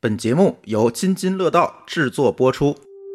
本节目由津津乐道制作播出。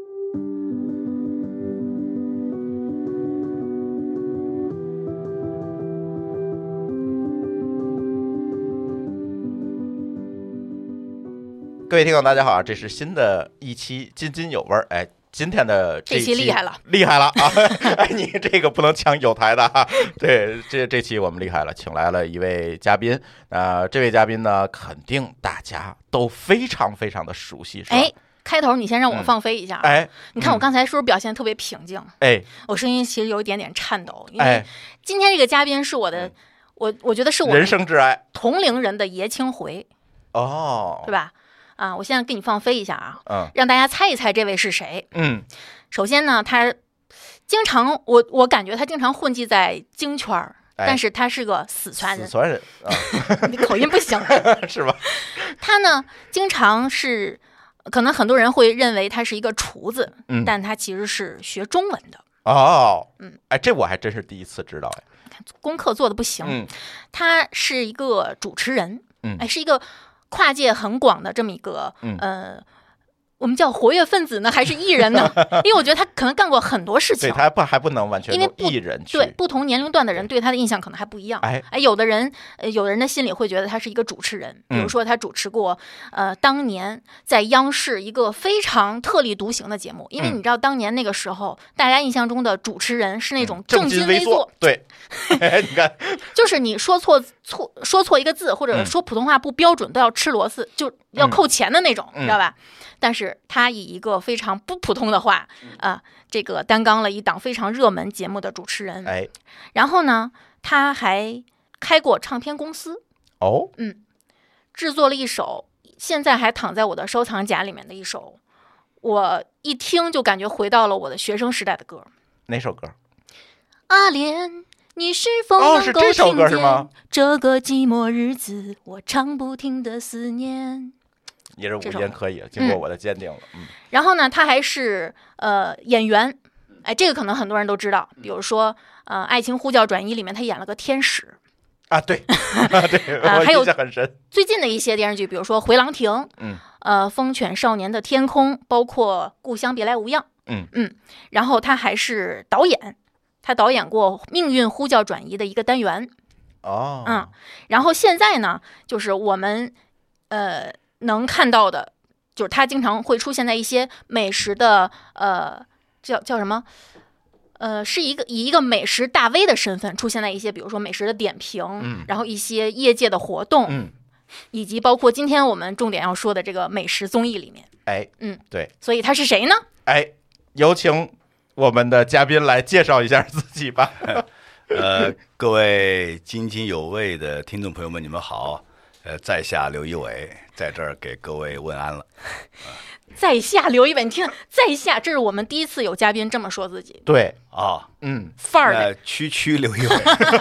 各位听众大家好，这是新的一期津津有味。哎，今天的这期厉害了啊！哎，你这个不能抢有台的哈。对，这期我们厉害了，请来了一位嘉宾。这位嘉宾呢，肯定大家都非常非常的熟悉，是吧？ 哎，开头你先让我放飞一下。 哎， 你看我刚才是不是表现特别平静？ 哎， 我声音其实有一点点颤抖，因为今天这个嘉宾是我的，我觉得是我人生挚爱， 同龄人的爷青回。 哦， 对吧？啊，我现在给你放飞一下啊，让大家猜一猜这位是谁。首先呢，他经常我感觉他经常混迹在京圈，但是他是个四川人啊，你口音不行是吧？ 他呢，经常是可能很多人会认为他是一个厨子，但他其实是学中文的。 哦，哎，这我还真是第一次知道。哎， 功课做的不行。他是一个主持人，哎，是一个跨界很广的这么一个我们叫活跃分子呢，还是艺人呢？因为我觉得他可能干过很多事情。 对，他还不能完全用艺人去。 对，不同年龄段的人对他的印象可能还不一样。哎，有的人的心里会觉得他是一个主持人，比如说他主持过当年在央视一个非常特立独行的节目，因为你知道当年那个时候，大家印象中的主持人是那种正襟危坐。 对，你看， 就是你说错一个字，或者说普通话不标准，都要吃螺丝，就要扣钱的那种，知道吧？但是他以一个非常不普通的话这个担纲了一档非常热门节目的主持人。 哎， 然后呢，他还开过唱片公司。制作了一首现在还躺在我的收藏夹里面的一首，我一听就感觉回到了我的学生时代的歌。 哪首歌？ 阿莲，你是否能够听见是这首歌是吗？ 这个寂寞日子我唱不停的思念。 也是无言可以，经过我的鉴定了。 然后呢，他还是演员。哎，这个可能很多人都知道，比如说爱情呼叫转移里面他演了个天使啊，对对， 还有很深。 最近的一些电视剧，比如说回廊亭，风犬少年的天空，包括故乡别来无恙。然后他还是导演，他导演过命运呼叫转移的一个单元。然后现在呢，就是我们能看到的，就是他经常会出现在一些美食的叫什么是以一个美食大 V 的身份出现在一些比如说美食的点评，然后一些业界的活动，以及包括今天我们重点要说的这个美食综艺里面。对，所以他是谁呢？ 哎，有请我们的嘉宾来介绍一下自己吧。 各位津津有味的听众朋友们，你们好。在下刘一伟，在这儿给各位问安了。 在下刘一伟，你听，在下，这是我们第一次有嘉宾这么说自己。 对范儿的区刘一伟。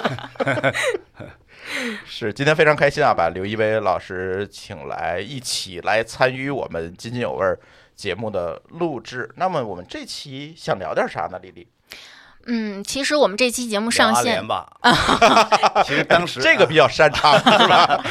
是，今天非常开心啊，把刘一伟老师请来，一起来参与我们津津有味节目的录制。那么我们这期想聊点啥呢，丽丽？ 其实我们这期节目上线吧，其实当时这个比较擅长，是吧？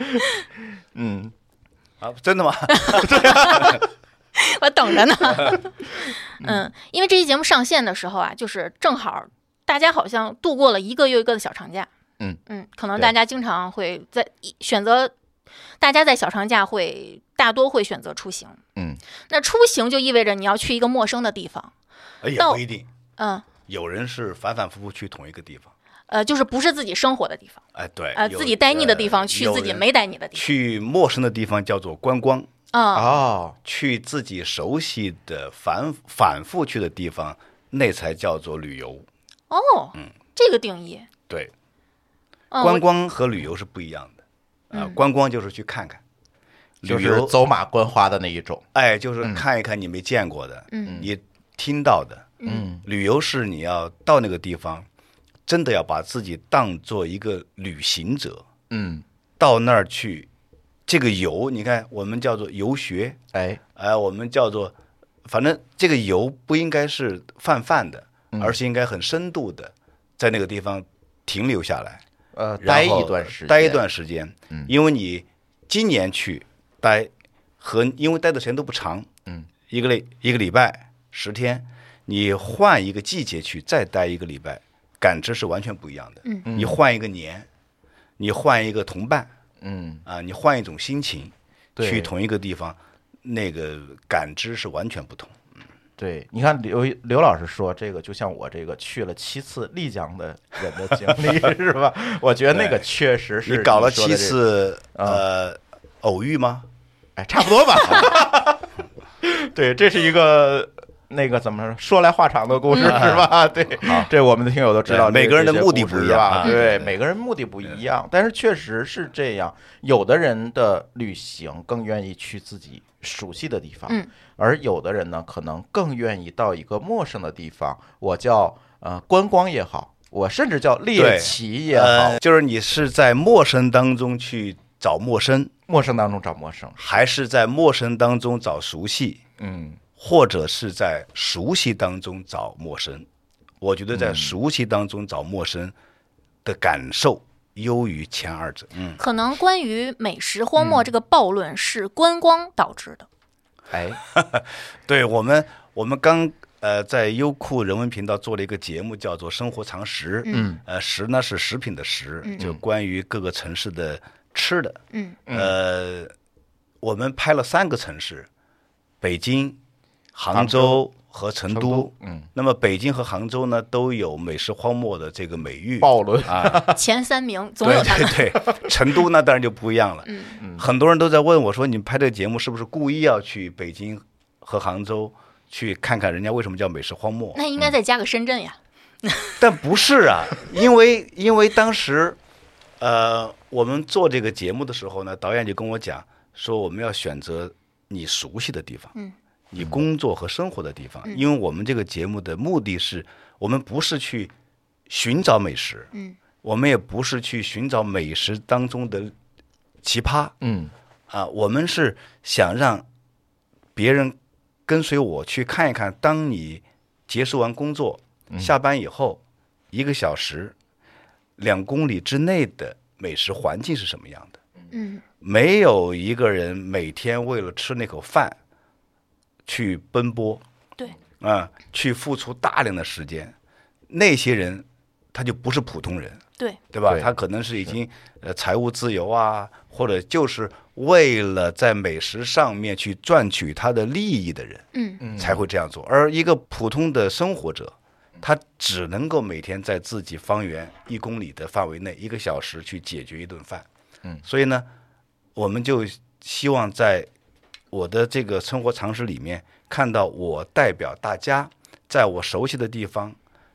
真的吗？ 对啊， 我等着呢。因为这期节目上线的时候啊，就是正好大家好像度过了一个又一个的小长假。可能大家经常会选择，大家在小长假大多会选择出行。那出行就意味着你要去一个陌生的地方。 也不一定。有人是反反复复去同一个地方， 就是不是自己生活的地方。 对， 自己待腻的地方去自己没待腻的地方， 去陌生的地方叫做观光。去自己熟悉的反复去的地方，那才叫做旅游。 这个定义对。观光和旅游是不一样的。观光就是去看看， 就是走马观花的那一种。 就是看一看你没见过的，你听到的。旅游是你要到那个地方，真的要把自己当做一个旅行者。到那儿去，这个游，你看我们叫做游学，我们叫做，反正这个游不应该是泛的，而是应该很深度的，在那个地方停留下来。 待一段时间， 因为你今年去待和因为待的时间都不长，一个礼拜10天，你换一个季节去再待一个礼拜，感知是完全不一样的。你换一个年，你换一个同伴，你换一种心情，去同一个地方，那个感知是完全不同。 对，你看刘老师说这个，就像我这个去了7次丽江的人的经历是吧？我觉得那个确实是你搞了7次，偶遇吗？ 哎，差不多吧。对，这是一个那个怎么说来话长的故事是吧？对，这我们的听友都知道， 每个人的目的不一样， 对，每个人目的不一样，但是确实是这样，有的人的旅行更愿意去自己熟悉的地方，而有的人呢，可能更愿意到一个陌生的地方，我叫观光也好，我甚至叫猎奇也好， 就是你是在陌生当中去找陌生， 陌生当中找陌生， 还是在陌生当中找熟悉？或者是在熟悉当中找陌生。我觉得在熟悉当中找陌生的感受优于前2者。 可能关于美食荒漠这个暴论是观光导致的。 对，我们刚在优酷人文频道做了一个节目，叫做《生活常识》。食呢是食品的食，就关于各个城市的吃的。我们拍了3个城市，北京、杭州和成都。那么北京和杭州呢，都有美食荒漠的这个美誉， 暴论前3名总有他们。 对，成都呢当然就不一样了。很多人都在问我说，你们拍这个节目是不是故意要去北京和杭州去看看人家为什么叫美食荒漠？ 那应该再加个深圳呀。 但不是啊，因为当时我们做这个节目的时候呢，导演就跟我讲说，我们要选择你熟悉的地方，你工作和生活的地方。因为我们这个节目的目的是，我们不是去寻找美食，我们也不是去寻找美食当中的奇葩，我们是想让别人跟随我去看一看，当你结束完工作，下班以后1个小时2公里之内的美食环境是什么样的。没有一个人每天为了吃那口饭去奔波， 对， 去付出大量的时间，那些人他就不是普通人，对吧？他可能是已经财务自由啊，或者就是为了在美食上面去赚取他的利益的人，才会这样做。而一个普通的生活者，他只能够每天在自己方圆1公里的范围内1个小时去解决一顿饭。所以呢，我们就希望在我的这个生活常识里面看到我代表大家在我熟悉的地方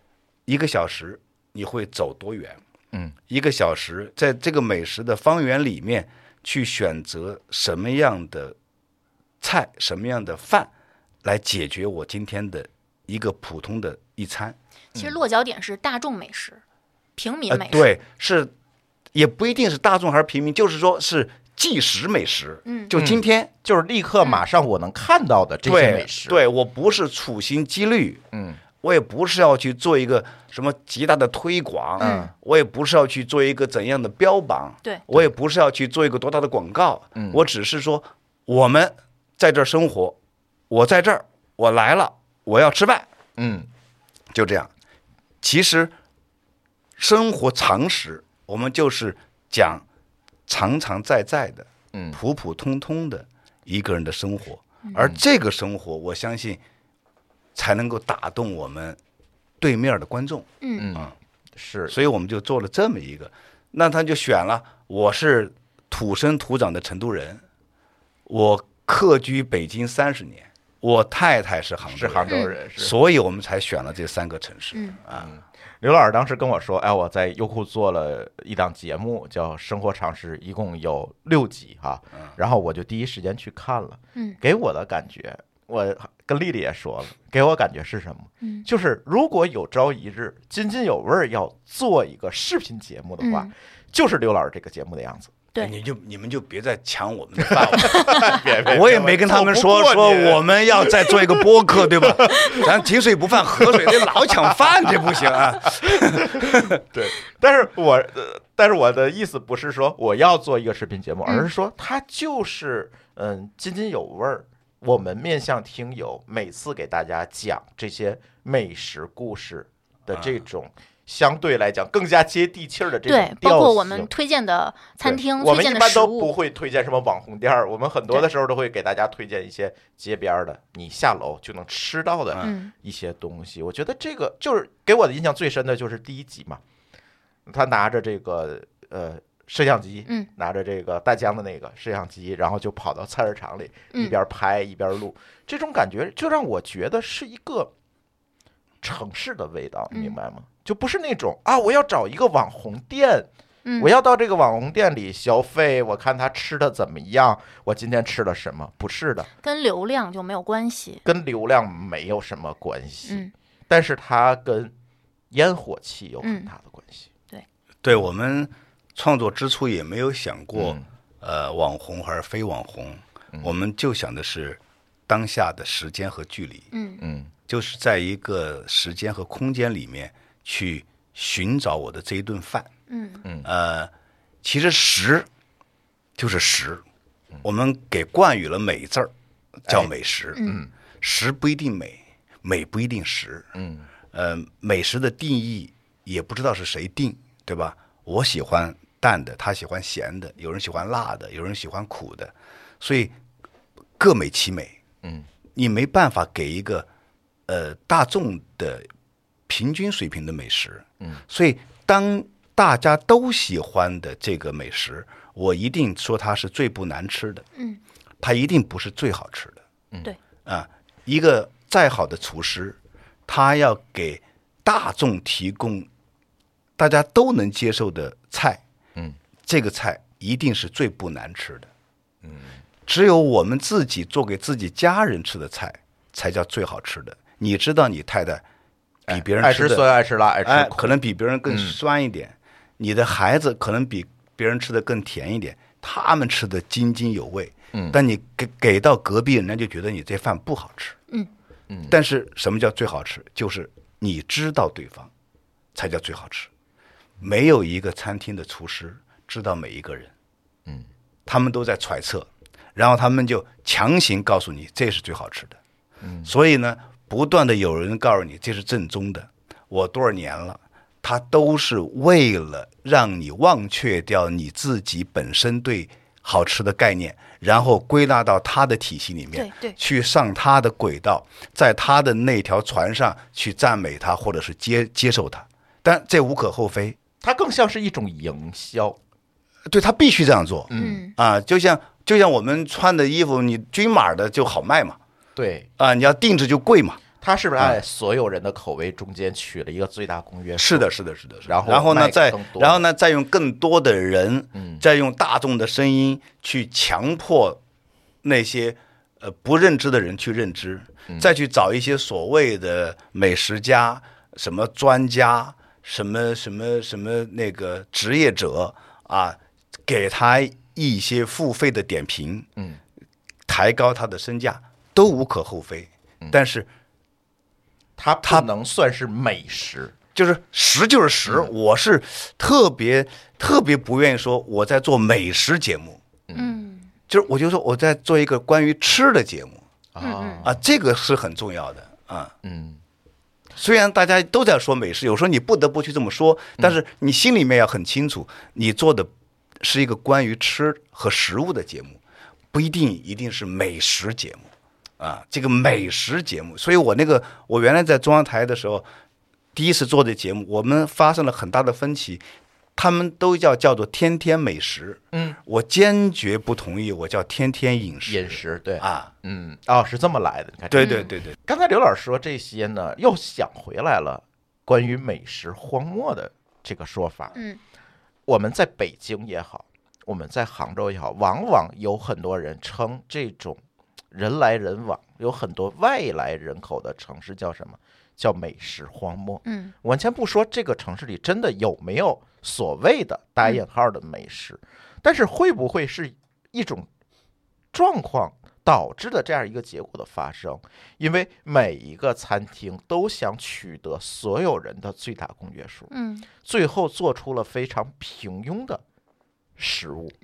1个小时你会走多远，1个小时在这个美食的方圆里面去选择什么样的菜什么样的饭来解决我今天的一个普通的一餐。 其实落脚点是大众美食，平民美食， 对，是也不一定是大众还是平民，就是说是即食美食。就今天就是立刻马上我能看到的这些美食。 对，我不是处心积虑，我也不是要去做一个什么极大的推广，我也不是要去做一个怎样的标榜， 对， 我也不是要去做一个多大的广告，我只是说我们在这儿生活，我在这儿，我来了，我要吃饭，就这样。其实生活常识我们就是讲常常在在的，普普通通的一个人的生活，而这个生活我相信才能够打动我们对面的观众。 是， 所以我们就做了这么一个，那他就选了，我是土生土长的成都人，我客居北京30年，我太太是杭州人，所以我们才选了这3个城市。 刘老师当时跟我说，我在优酷做了一档节目叫《生活常识》，一共有6集哈，然后我就第一时间去看了，给我的感觉，我跟丽丽也说了，给我感觉是什么？就是如果有朝一日津津有味要做一个视频节目的话，就是刘老师这个节目的样子。 对， 你们就别再抢我们的饭碗，我也没跟他们说我们要再做一个播客，对吧？咱井水不犯河水，这老抢饭这不行啊。 对，但是我的意思不是说我要做一个视频节目，而是说它就是津津有味儿。我们面向听友，每次给大家讲这些美食故事的这种相对来讲更加接地气儿的这种调性， 对，包括我们推荐的餐厅、推荐的食物， 我们一般都不会推荐什么网红店儿，我们很多的时候都会给大家推荐一些街边的，你下楼就能吃到的一些东西。我觉得这个就是给我的印象最深的就是第一集嘛，他拿着这个摄像机，拿着这个大疆的那个摄像机，然后就跑到菜市场里，一边拍一边录，这种感觉就让我觉得是一个城市的味道，你明白吗？就不是那种啊，我要找一个网红店，我要到这个网红店里消费，我看他吃的怎么样，我今天吃了什么？不是的， 跟流量就没有关系， 跟流量没有什么关系，但是它跟烟火气有很大的关系。 对，我们创作之初也没有想过，网红还是非网红，我们就想的是当下的时间和距离，就是在一个时间和空间里面去寻找我的这一顿饭，其实食就是食，我们给冠以了美字儿，叫美食，食不一定美，美不一定食，美食的定义也不知道是谁定，对吧？我喜欢淡的，他喜欢咸的，有人喜欢辣的，有人喜欢苦的，所以各美其美。你没办法给一个大众的平均水平的美食。所以当大家都喜欢的这个美食，我一定说它是最不难吃的。它一定不是最好吃的。 对啊，一个再好的厨师，他要给大众提供大家都能接受的菜，这个菜一定是最不难吃的。只有我们自己做给自己家人吃的菜才叫最好吃的。你知道你太太比别人爱吃酸爱吃辣爱吃苦， 可能比别人更酸一点，你的孩子可能比别人吃的更甜一点，他们吃的津津有味，但你给到隔壁，人家就觉得你这饭不好吃。但是什么叫最好吃？就是你知道对方才叫最好吃。没有一个餐厅的厨师知道每一个人，他们都在揣测，然后他们就强行告诉你这是最好吃的。所以呢，不断的有人告诉你这是正宗的，我多少年了，他都是为了让你忘却掉你自己本身对好吃的概念，然后归纳到他的体系里面，去上他的轨道，在他的那条船上去赞美他，或者是接受他。但这无可厚非， 它更像是一种营销。 对，他必须这样做。就像我们穿的衣服，你均码的就好卖嘛。 对啊，你要定制就贵嘛。 他是不是在所有人的口味中间取了一个最大公约数？ 是的。 然后呢，再用更多的人，再用大众的声音去强迫那些不认知的人去认知，再去找一些所谓的美食家、什么专家、什么那个职业者啊，给他一些付费的点评，抬高他的身价，都无可厚非。但是它不能算是美食， 就是食就是食。我是特别不愿意说我在做美食节目，就是我就说我在做一个关于吃的节目这个是很重要的啊。虽然大家都在说美食，有时候你不得不去这么说，但是你心里面要很清楚，你做的是一个关于吃和食物的节目，不一定是美食节目。这个美食节目，所以我原来在中央台的时候，第一次做的节目，我们发生了很大的分歧，他们都叫做天天美食，我坚决不同意，我叫天天饮食。 对是这么来的。你看， 对。 刚才刘老师说这些呢，又想回来了关于美食荒漠的这个说法。我们在北京也好，我们在杭州也好，往往有很多人称这种人来人往，有很多外来人口的城市叫什么？叫美食荒漠。我先不说这个城市里真的有没有所谓的打引号的美食，但是会不会是一种状况导致的这样一个结果的发生？因为每一个餐厅都想取得所有人的最大公约数，最后做出了非常平庸的食物，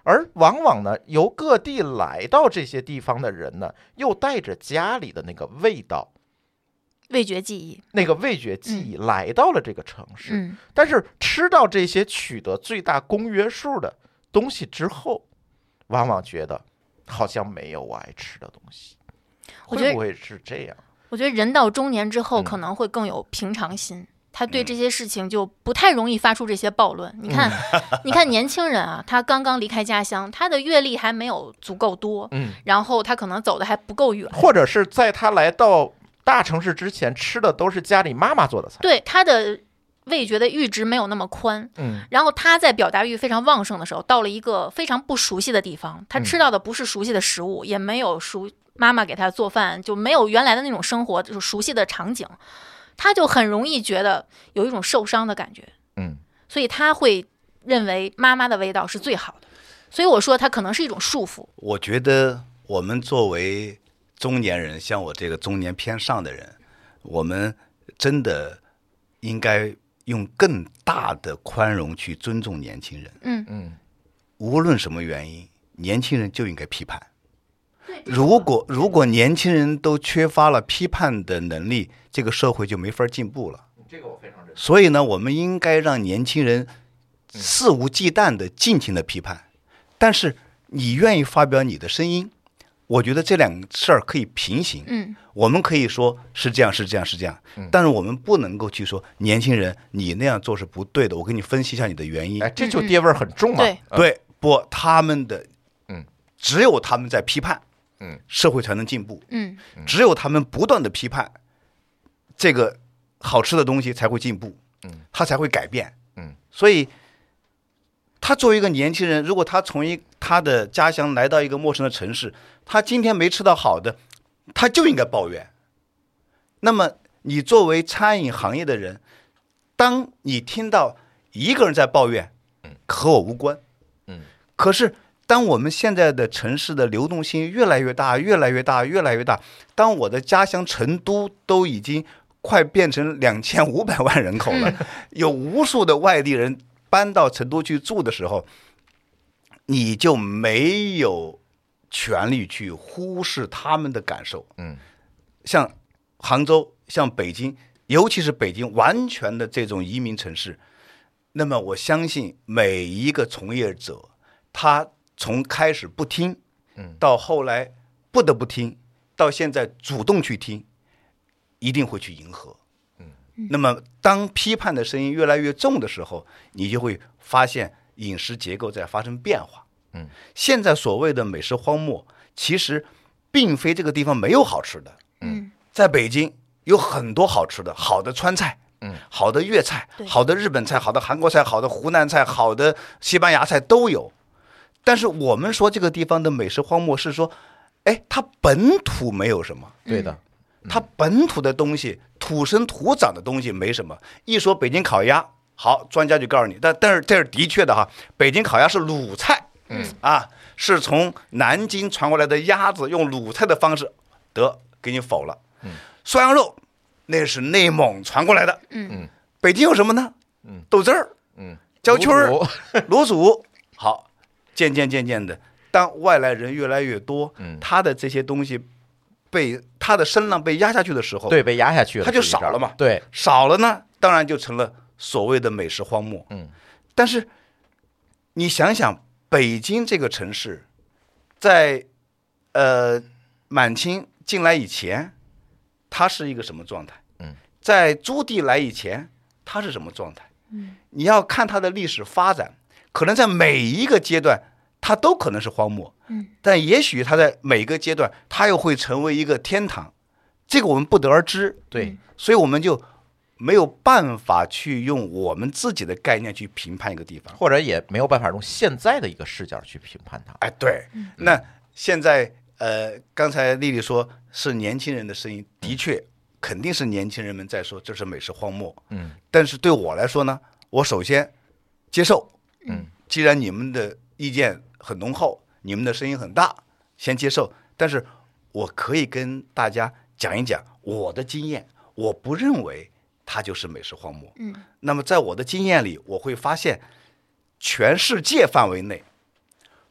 而往往呢，由各地来到这些地方的人呢，又带着家里的那个味道。 味觉记忆， 那个味觉记忆来到了这个城市，但是吃到这些取得最大公约数的东西之后，往往觉得好像没有我爱吃的东西。会不会是这样？ 我觉得人到中年之后可能会更有平常心，他对这些事情就不太容易发出这些暴论。你看年轻人啊，他刚刚离开家乡，他的阅历还没有足够多，然后他可能走的还不够远， 或者是在他来到大城市之前吃的都是家里妈妈做的菜， 对，他的味觉的阈值没有那么宽，然后他在表达欲非常旺盛的时候，到了一个非常不熟悉的地方，他吃到的不是熟悉的食物，也没有妈妈给他做饭，就没有原来的那种生活，就是熟悉的场景，他就很容易觉得有一种受伤的感觉，所以他会认为妈妈的味道是最好的，所以我说他可能是一种束缚。 我觉得我们作为中年人，像我这个中年偏上的人，我们真的应该用更大的宽容去尊重年轻人。无论什么原因，年轻人就应该批判。如果年轻人都缺乏了批判的能力，这个社会就没法进步了。 这个我非常认同。 所以呢，我们应该让年轻人肆无忌惮的尽情的批判，但是你愿意发表你的声音，我觉得这两个事儿可以平行。我们可以说是这样是这样是这样，但是我们不能够去说年轻人你那样做是不对的，我给你分析一下你的原因。 这就爹味儿很重啊。 对，不，他们的只有他们在批判，社会才能进步。只有他们不断的批判，这个好吃的东西才会进步，他才会改变。所以他作为一个年轻人，如果他从他的家乡来到一个陌生的城市，他今天没吃到好的，他就应该抱怨。那么你作为餐饮行业的人，当你听到一个人在抱怨，和我无关。可是当我们现在的城市的流动性越来越大越来越大越来越大，当我的家乡成都都已经快变成2500万人口了，有无数的外地人搬到成都去住的时候，你就没有权利去忽视他们的感受。像杭州，像北京，尤其是北京完全的这种移民城市，那么我相信每一个从业者，他从开始不听，到后来不得不听，到现在主动去听，一定会去迎合。那么当批判的声音越来越重的时候，你就会发现饮食结构在发生变化。现在所谓的美食荒漠，其实并非这个地方没有好吃的。在北京有很多好吃的，好的川菜，好的粤菜，好的日本菜，好的韩国菜，好的湖南菜，好的西班牙菜都有。但是我们说这个地方的美食荒漠是说，它本土没有什么。 对的。 它本土的东西，土生土长的东西没什么。一说北京烤鸭，好，专家就告诉你，但是这是的确的哈，北京烤鸭是鲁菜，是从南京传过来的鸭子，用鲁菜的方式，给你否了。涮羊肉那是内蒙传过来的。北京有什么呢？豆汁儿，焦圈儿，卤煮。好，渐渐的，当外来人越来越多，他的这些东西被他的声浪被压下去的时候， 对，被压下去了， 它就少了嘛。 对， 少了呢，当然就成了所谓的美食荒漠。但是你想想，北京这个城市，在满清进来以前，它是一个什么状态？在朱棣来以前，它是什么状态？你要看它的历史发展，可能在每一个阶段，它都可能是荒漠。但也许它在每个阶段，它又会成为一个天堂，这个我们不得而知。 对， 所以我们就没有办法去用我们自己的概念去评判一个地方， 或者也没有办法用现在的一个视角去评判它。 对。那现在刚才丽丽说是年轻人的声音，的确肯定是年轻人们在说这是美食荒漠。但是对我来说呢，我首先接受。既然你们的意见很浓厚，你们的声音很大，先接受。但是我可以跟大家讲一讲我的经验，我不认为它就是美食荒漠。那么在我的经验里，我会发现全世界范围内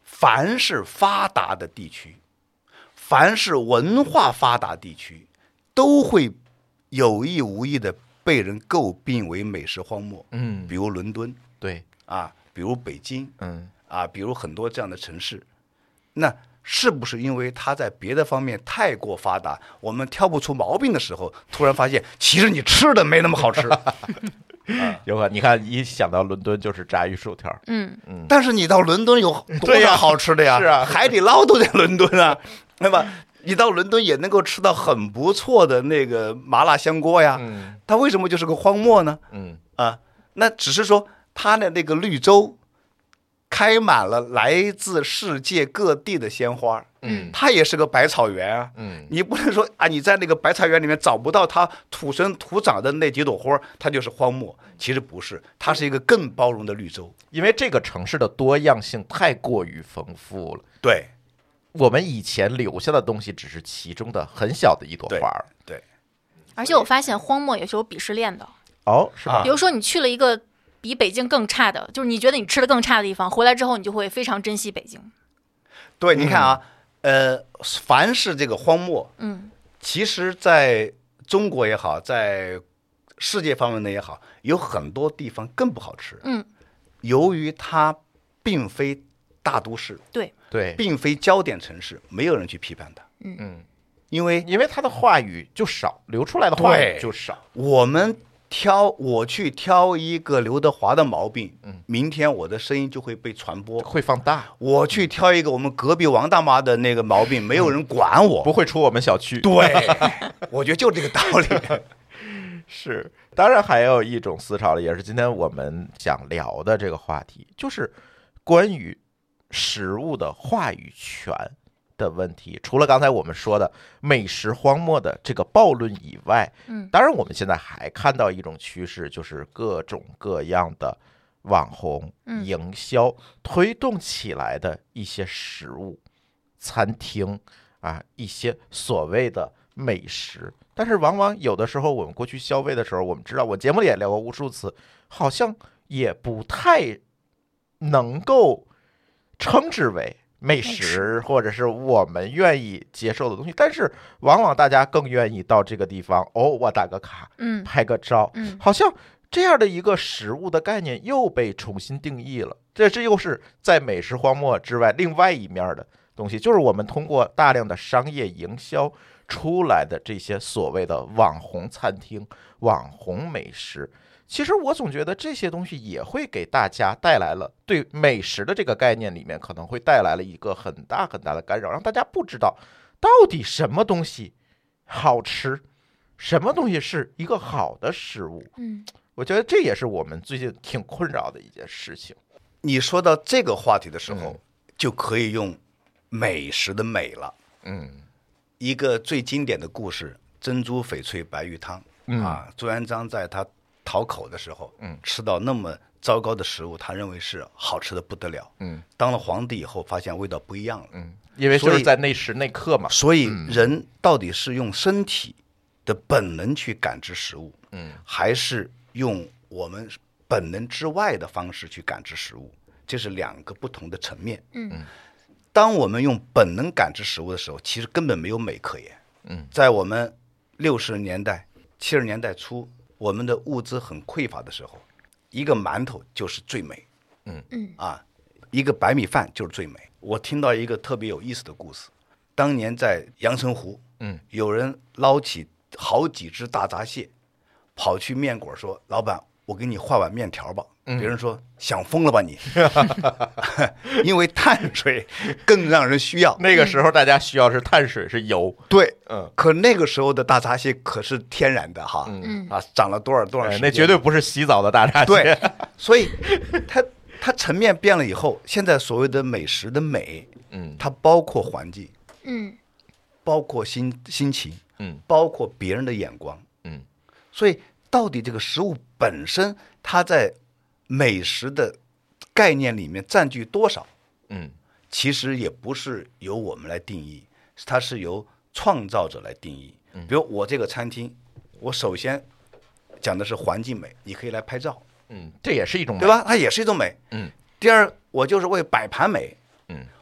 凡是发达的地区，凡是文化发达地区，都会有意无意的被人诟病为美食荒漠。比如伦敦， 对啊，比如北京，比如很多这样的城市，那是不是因为它在别的方面太过发达，我们挑不出毛病的时候，突然发现其实你吃的没那么好吃？ 有可能，你看一想到伦敦就是炸鱼薯条， 但是你到伦敦有多少好吃的呀？ 是啊， 海底捞都在伦敦啊，对吧？你到伦敦也能够吃到很不错的那个麻辣香锅呀。它为什么就是个荒漠呢？那只是说它的那个绿洲开满了来自世界各地的鲜花，它也是个百草园啊。你不能说啊，你在那个百草园里面找不到它土生土长的那几朵花，它就是荒漠。其实不是，它是一个更包容的绿洲， 因为这个城市的多样性太过于丰富了。 对。 我们以前留下的东西只是其中的很小的一朵花。 对， 而且我发现荒漠也是有鄙视链的。 是吧？ 比如说你去了一个比北京更差的，就是你觉得你吃的更差的地方，回来之后你就会非常珍惜北京。 对，你看啊，凡是这个荒漠，其实在中国也好，在世界方面的也好，有很多地方更不好吃。由于它并非大都市， 对， 并非焦点城市，没有人去批判它。因为他的话语就少，流出来的话语就少。 我去挑一个刘德华的毛病，明天我的声音就会被传播， 会放大。 我去挑一个我们隔壁王大妈的那个毛病，没有人管我， 不会出我们小区。 对，我觉得就这个道理。 是，当然还有一种思潮，也是今天我们想聊的这个话题，就是关于食物的话语权的问题。除了刚才我们说的美食荒漠的这个暴论以外，当然我们现在还看到一种趋势，就是各种各样的网红营销推动起来的一些食物餐厅一些所谓的美食。但是往往有的时候我们过去消费的时候，我们知道，我节目里也聊过无数次，好像也不太能够称之为美食，或者是我们愿意接受的东西。但是往往大家更愿意到这个地方，我打个卡，拍个照，好像这样的一个食物的概念又被重新定义了。这又是在美食荒漠之外另外一面的东西，就是我们通过大量的商业营销出来的这些所谓的网红餐厅、网红美食。其实我总觉得这些东西也会给大家带来了，对美食的这个概念里面可能会带来了一个很大很大的干扰，让大家不知道到底什么东西好吃，什么东西是一个好的食物。我觉得这也是我们最近挺困扰的一件事情。 你说到这个话题的时候，就可以用美食的美了。一个最经典的故事，珍珠翡翠白玉汤朱元璋在他讨口的时候，吃到那么糟糕的食物，他认为是好吃的不得了。当了皇帝以后，发现味道不一样了。 因为就是在那时那刻嘛。 所以人到底是用身体的本能去感知食物，还是用我们本能之外的方式去感知食物？这是两个不同的层面。当我们用本能感知食物的时候，其实根本没有美可言。在我们60年代、70年代初，我们的物资很匮乏的时候，一个馒头就是最美。一个白米饭就是最美。我听到一个特别有意思的故事，当年在阳澄湖，有人捞起好几只大闸蟹，跑去面馆说：“老板，我给你换碗面条吧。”别人说：“想疯了吧你！”因为碳水更让人需要。 那个时候大家需要是碳水，是油。 对，可那个时候的大闸蟹可是天然的哈，长了多少时间， 那绝对不是洗澡的大闸蟹。 对，所以它层面变了以后，现在所谓的美食的美，它包括环境，包括心情，包括别人的眼光，所以到底这个食物本身，它在美食的概念里面占据多少？其实也不是由我们来定义，它是由创造者来定义。比如我这个餐厅，我首先讲的是环境美，你可以来拍照， 这也是一种美， 对吧？它也是一种美。第二，我就是为摆盘美，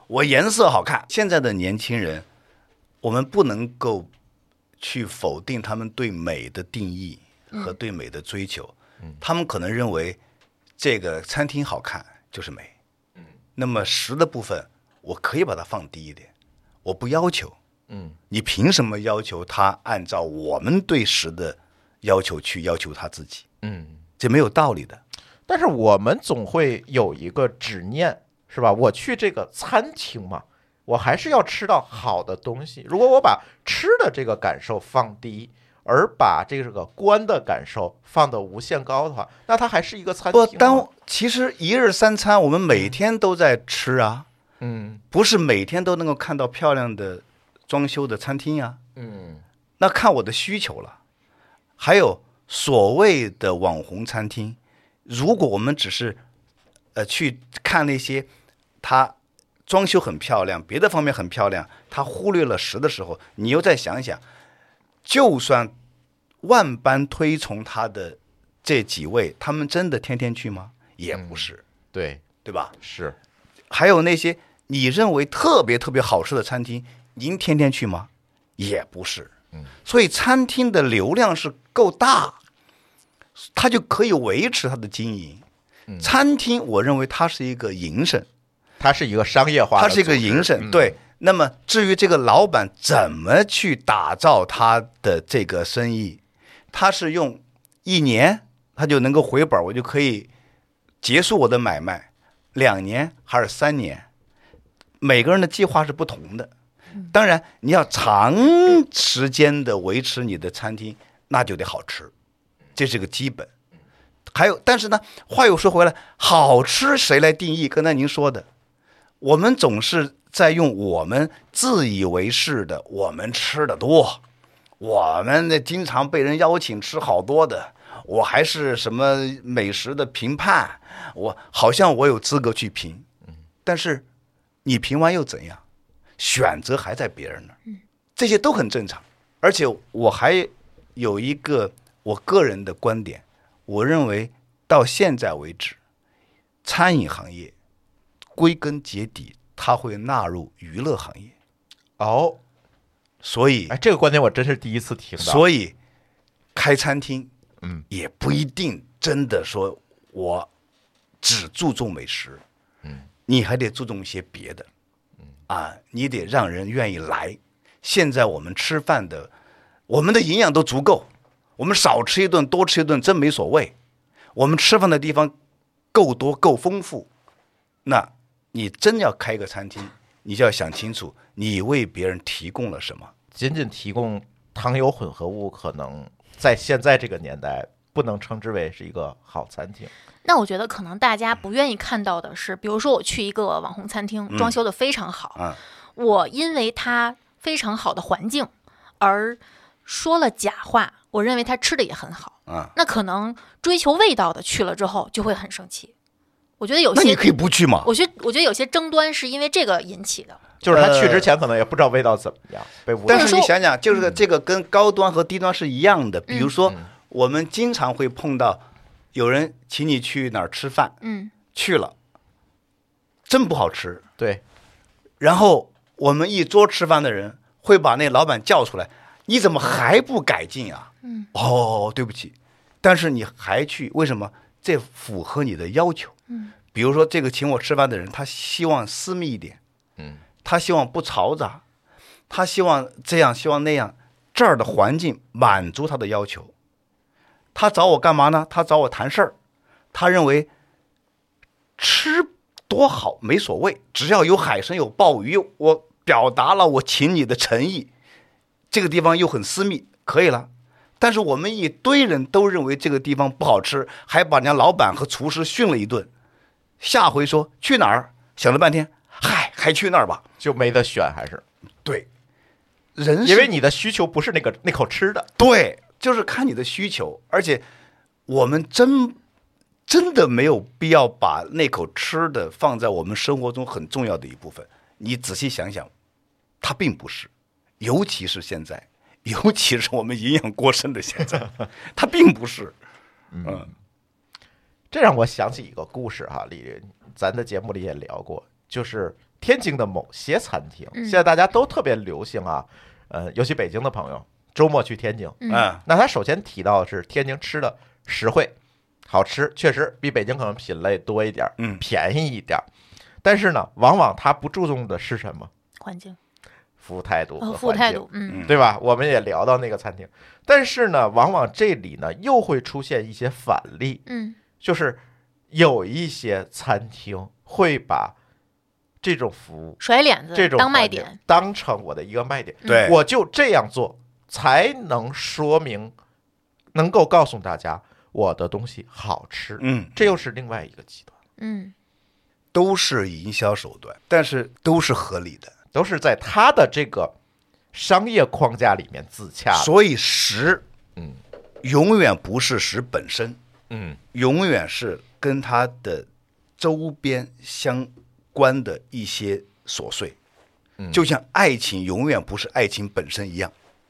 我颜色好看。现在的年轻人，我们不能够去否定他们对美的定义和对美的追求。他们可能认为这个餐厅好看就是美。那么食的部分，我可以把它放低一点，我不要求。你凭什么要求他按照我们对食的要求去要求他自己？这没有道理的。 但是我们总会有一个执念，是吧？我去这个餐厅嘛，我还是要吃到好的东西。如果我把吃的这个感受放低，而把这个观的感受放得无限高的话，那它还是一个餐厅吗？ 但其实一日三餐我们每天都在吃啊，不是每天都能够看到漂亮的装修的餐厅啊，那看我的需求了。还有所谓的网红餐厅，如果我们只是去看那些它装修很漂亮，别的方面很漂亮，它忽略了食的时候，你又再想想，就算万般推崇他的这几位，他们真的天天去吗？也不是， 对吧？ 是。 还有那些你认为特别特别好吃的餐厅，您天天去吗？也不是。所以餐厅的流量是够大，它就可以维持它的经营。餐厅我认为它是一个营生， 它是一个商业化的， 它是一个营生。对。那么至于这个老板怎么去打造他的这个生意，他是用1年他就能够回本，我就可以结束我的买卖，2年还是3年，每个人的计划是不同的。当然你要长时间的维持你的餐厅，那就得好吃，这是个基本。还有，但是呢，话又说回来，好吃谁来定义？刚才您说的，我们总是在用我们自以为是的，我们吃的多，我们经常被人邀请吃好多的，我还是什么美食的评判，我好像我有资格去评。但是你评完又怎样？选择还在别人那儿，这些都很正常。而且我还有一个我个人的观点，我认为到现在为止，餐饮行业归根结底它会纳入娱乐行业。所以这个观点我真是第一次听到。 所以开餐厅也不一定真的说我只注重美食，你还得注重一些别的你得让人愿意来。现在我们吃饭的，我们的营养都足够，我们少吃一顿多吃一顿真没所谓，我们吃饭的地方够多够丰富，那你真要开个餐厅，你就要想清楚你为别人提供了什么。 仅仅提供糖油混合物，可能在现在这个年代不能称之为是一个好餐厅。 那我觉得可能大家不愿意看到的是，比如说我去一个网红餐厅，装修的非常好，我因为它非常好的环境而说了假话，我认为他吃的也很好，那可能追求味道的去了之后就会很生气。我觉得有些， 那你可以不去嘛。 我觉得有些争端是因为这个引起的， 就是他去之前可能也不知道味道怎么样，被污染。 但是你想想，就是这个跟高端和低端是一样的。比如说，我们经常会碰到有人请你去哪儿吃饭，去了，真不好吃， 对。 然后我们一桌吃饭的人会把那老板叫出来，你怎么还不改进啊？对不起，但是你还去，为什么？这符合你的要求。比如说这个请我吃饭的人，他希望私密一点，他希望不嘈杂，他希望这样，希望那样，这儿的环境满足他的要求。他找我干嘛呢？他找我谈事儿，他认为吃多好没所谓，只要有海参有鲍鱼，我表达了我请你的诚意，这个地方又很私密，可以了。但是我们一堆人都认为这个地方不好吃，还把人家老板和厨师训了一顿，下回说去哪儿，想了半天，还去那儿吧， 就没得选。还是对，人因为你的需求不是那口吃的， 对，就是看你的需求。而且我们真的没有必要把那口吃的放在我们生活中很重要的一部分。你仔细想想，它并不是，尤其是现在，尤其是我们营养过剩的现在，它并不是。 这让我想起一个故事哈，咱的节目里也聊过，就是天津的某些餐厅，现在大家都特别流行啊，尤其北京的朋友周末去天津，那他首先提到的是天津吃的实惠、好吃，确实比北京可能品类多一点，便宜一点，但是呢，往往他不注重的是什么？ 环境。 服务态度和环境， 服务态度， 对吧？我们也聊到那个餐厅，但是呢，往往这里呢又会出现一些反例，就是有一些餐厅会把这种服务甩脸子这种当卖点， 当成我的一个卖点。 对， 我就这样做才能说明，能够告诉大家我的东西好吃。这又是另外一个极端。 都是营销手段，但是都是合理的， 都是在他的这个商业框架里面自洽的。 所以食，永远不是食本身，永远是跟它的周边相关的一些琐碎，就像爱情永远不是爱情本身一样。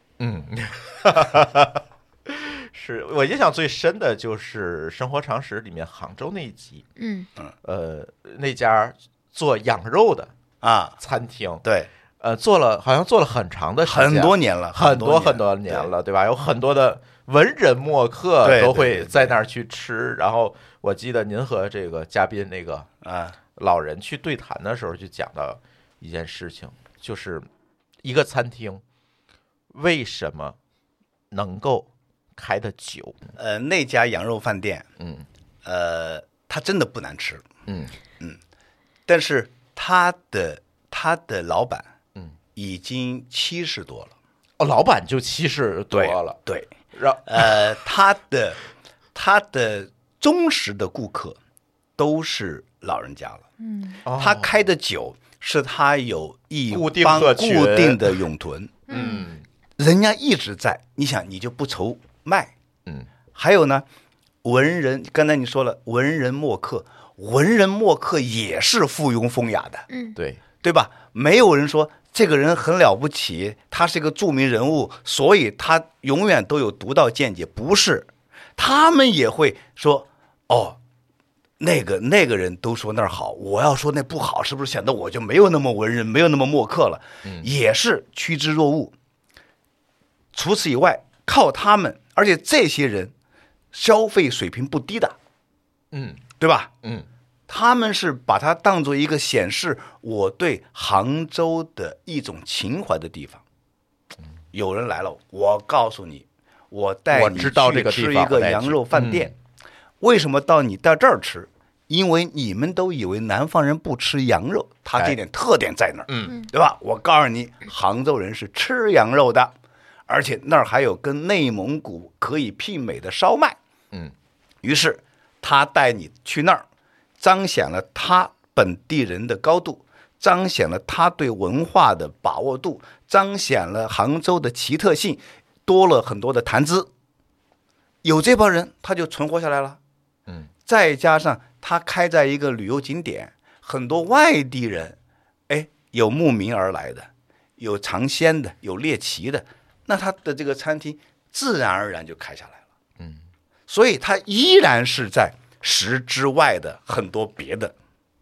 是我印象最深的就是《生活常识》里面杭州那一集，那家做羊肉的餐厅， 对， 好像做了很长的时间， 很多年了， 很多年了，对吧？有很多的文人墨客都会在那儿去吃。然后我记得您和这个嘉宾那个老人去对谈的时候，就讲到一件事情，就是一个餐厅为什么能够开的久？ 那家羊肉饭店，它真的不难吃，但是他的老板，已经70多了。 老板就70多了， 对，他的忠实的顾客都是老人家了，他开的酒是他有一帮固定的拥趸，人家一直在，你想你就不愁卖，还有呢，文人，刚才你说了，文人墨客也是附庸风雅的，对吧？没有人说这个人很了不起，他是一个著名人物，所以他永远都有独到见解，不是，他们也会说，那个人都说那儿好，我要说那不好，是不是显得我就没有那么文人，没有那么墨客了？也是趋之若鹜。除此以外，靠他们，而且这些人消费水平不低的，对吧？他们是把它当做一个显示我对杭州的一种情怀的地方。有人来了，我告诉你，我带你去吃一个羊肉饭店。为什么到你到这儿吃？因为你们都以为南方人不吃羊肉，他这点特点在那儿，对吧？我告诉你，杭州人是吃羊肉的，而且那儿还有跟内蒙古可以媲美的烧麦。于是他带你去那儿，彰显了他本地人的高度，彰显了他对文化的把握度，彰显了杭州的奇特性，多了很多的谈资。有这帮人，他就存活下来了。再加上他开在一个旅游景点，很多外地人，有慕名而来的，有尝鲜的，有猎奇的，那他的这个餐厅自然而然就开下来了。所以他依然是在食之外的很多别的。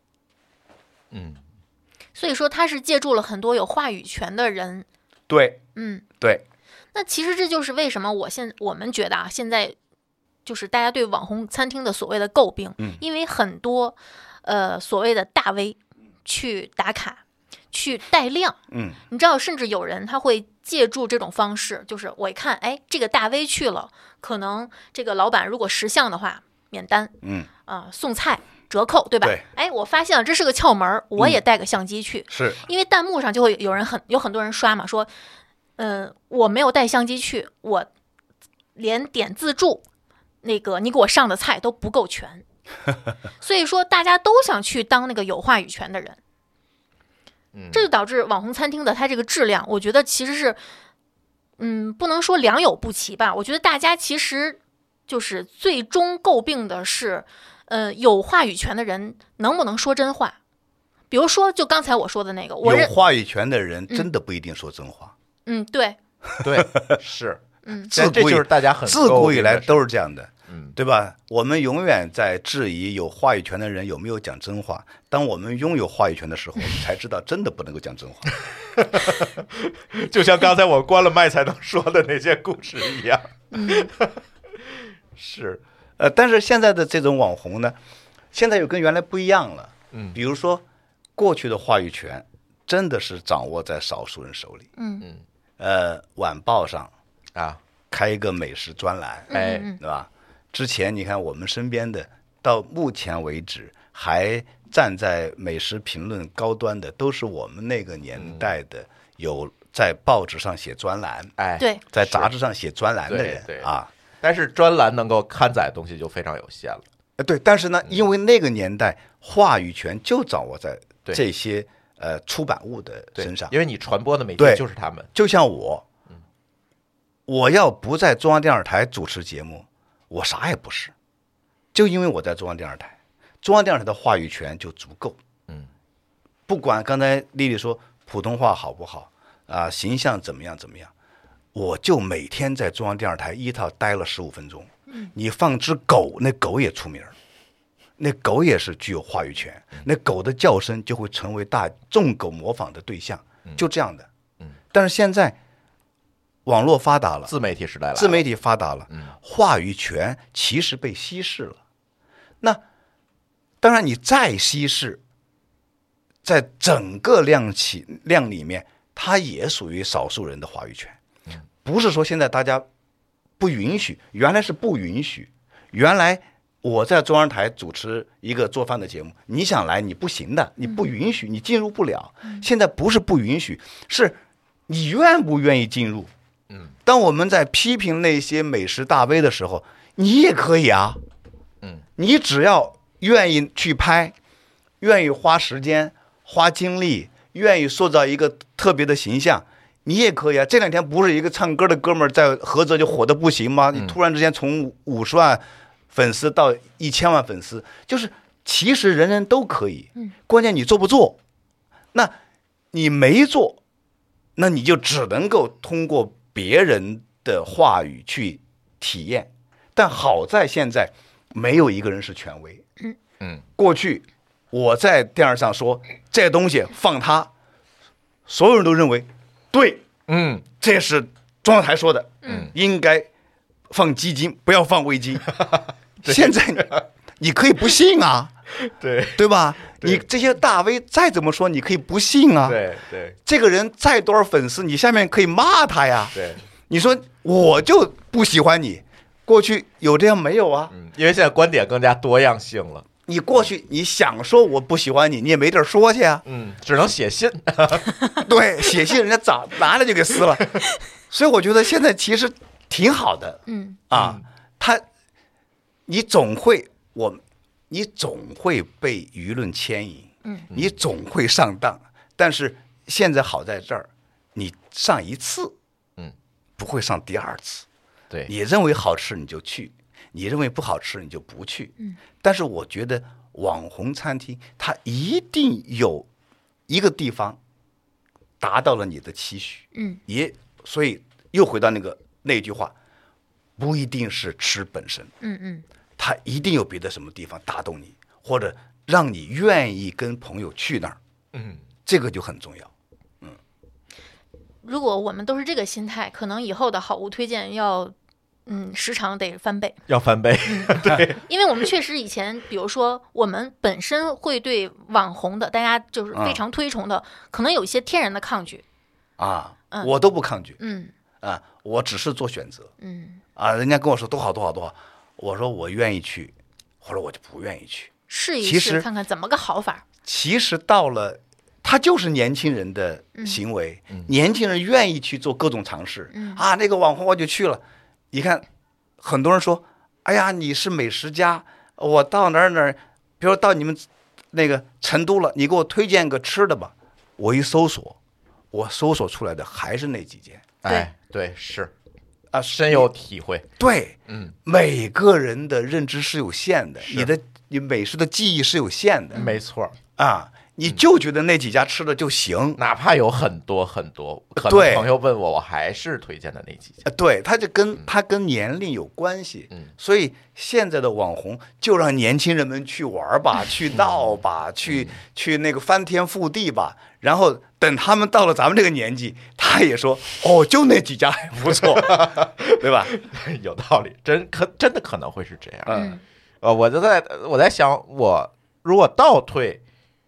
所以说他是借助了很多有话语权的人。 对，对。 那其实这就是为什么我们觉得现在就是大家对网红餐厅的所谓的诟病，因为很多所谓的大 V 去打卡去带量，你知道，甚至有人他会借助这种方式，就是我一看，这个大 V 去了，可能这个老板如果识相的话免单，送菜折扣，对吧？对，我发现了这是个窍门，我也带个相机去， 是因为弹幕上就会有很多人刷嘛，说我没有带相机去，我连点自助那个你给我上的菜都不够全，所以说大家都想去当那个有话语权的人，这就导致网红餐厅的它这个质量，我觉得其实是不能说良莠不齐吧，我觉得大家其实就是最终诟病的是有话语权的人能不能说真话。比如说就刚才我说的那个， 有话语权的人真的不一定说真话。 对对，是，这就是大家很自古以来都是这样的。 对吧？我们永远在质疑有话语权的人有没有讲真话。当我们拥有话语权的时候，才知道真的不能够讲真话。 就像刚才我关了麦才能说的那些故事一样。是， 但是现在的这种网红呢，现在又跟原来不一样了。比如说过去的话语权真的是掌握在少数人手里。晚报上啊， 开一个美食专栏，对吧？之前你看我们身边的，到目前为止还站在美食评论高端的，都是我们那个年代的，有在报纸上写专栏， 对， 在杂志上写专栏的人啊。 但是专栏能够刊载的东西就非常有限了。 对，但是呢，因为那个年代话语权就掌握在这些出版物的身上， 因为你传播的媒介就是他们。 就像我要不在中央电视台主持节目，我啥也不是，就因为我在中央电视台，中央电视台的话语权就足够。不管刚才丽丽说普通话好不好啊，形象怎么样，我就每天在中央电视台一套待了15分钟。你放只狗，那狗也出名，那狗也是具有话语权，那狗的叫声就会成为大众狗模仿的对象，就这样的。但是现在网络发达了， 自媒体时代了， 自媒体发达了，话语权其实被稀释了。那当然，你再稀释，在整个量里面，它也属于少数人的话语权。不是说现在大家不允许，原来是不允许。原来我在中央台主持一个做饭的节目，你想来你不行的，你不允许，你进入不了。现在不是不允许，是你愿不愿意进入。当我们在批评那些美食大 V 的时候，你也可以啊。你只要愿意去拍，愿意花时间花精力，愿意塑造一个特别的形象，你也可以啊。这两天不是一个唱歌的哥们儿在菏泽就火得不行吗？你突然之间从50万粉丝到1000万粉丝，就是其实人人都可以，关键你做不做。那你没做，那你就只能够通过别人的话语去体验。但好在现在没有一个人是权威。过去我在电视上说这东西放它，所有人都认为对，这是中央台说的，应该放鸡精，不要放味精。现在你可以不信啊，对吧？你这些大 V 再怎么说，你可以不信啊。 对， 这个人再多少粉丝，你下面可以骂他呀。 对， 你说我就不喜欢你，过去有这样没有啊？ 因为现在观点更加多样性了。 你过去你想说我不喜欢你，你也没地儿说去啊。 只能写信。 对，写信人家早拿来就给撕了。所以我觉得现在其实挺好的。你总会被舆论牵引，你总会上当。但是现在好在这儿，你上一次，不会上第二次。 对， 你认为好吃你就去，你认为不好吃你就不去。但是我觉得网红餐厅它一定有一个地方达到了你的期许。所以又回到那句话，不一定是吃本身。它一定有别的什么地方打动你，或者让你愿意跟朋友去那儿。这个就很重要。 如果我们都是这个心态，可能以后的好物推荐要时长得翻倍， 要翻倍。对， 因为我们确实以前，比如说我们本身会对网红的，大家就是非常推崇的，可能有一些天然的抗拒啊。我都不抗拒。我只是做选择。人家跟我说多好多好多好，我说我愿意去，或者我就不愿意去， 试一试看看怎么个好法。 其实到了，他就是年轻人的行为，年轻人愿意去做各种尝试。那个网红我就去了。你看，很多人说：“哎呀，你是美食家，我到哪儿，比如到你们那个成都了，你给我推荐个吃的吧。”我一搜索，我搜索出来的还是那几件。 对，是啊， 深有体会。 对，每个人的认知是有限的，你美食的记忆是有限的， 没错你就觉得那几家吃的就行， 哪怕有很多很多，可能朋友问我还是推荐的那几家。 对，它跟年龄有关系。所以现在的网红就让年轻人们去玩吧，去闹吧，去那个翻天覆地吧。然后等他们到了咱们这个年纪，他也说哦，就那几家还不错，对吧？ 有道理，真的可能会是这样。我在想，我如果倒退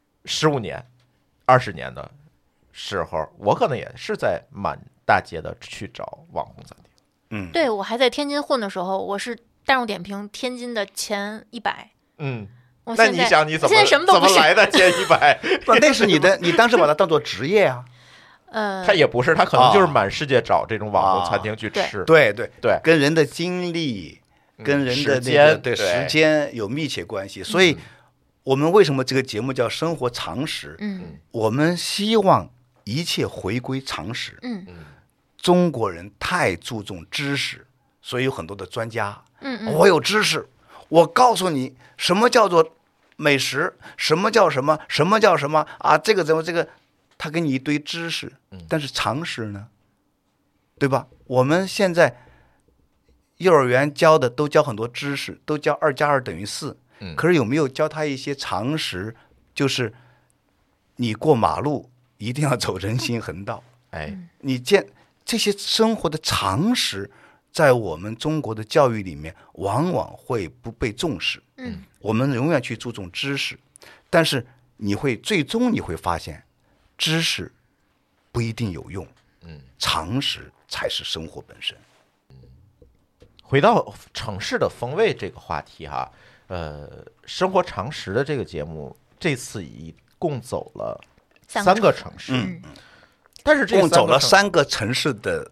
15年、20年的时候，我可能也是在满大街的去找网红餐厅。 对，我还在天津混的时候，我是大众点评天津的前100。 那你想你怎么来的前100？ 那是你当时把它当做职业啊。 他也不是，他可能就是满世界找这种网红餐厅去吃。 对，跟人的经历。跟人的时间有密切关系，所以我们为什么这个节目叫生活常识？我们希望一切回归常识。中国人太注重知识，所以有很多的专家。我有知识，我告诉你什么叫做美食，什么叫什么，什么叫什么啊？这个怎么这个？他给你一堆知识，但是常识呢？对吧？我们现在。幼儿园教的都教很多知识，都教2+2=4，可是有没有教他一些常识？就是你过马路一定要走人行横道。你见这些生活的常识，在我们中国的教育里面往往会不被重视。我们永远去注重知识，但是最终你会发现，知识不一定有用，常识才是生活本身。 回到城市的风味这个话题哈，生活常识的这个节目这次一共走了3个城市，但是这共走了3个城市的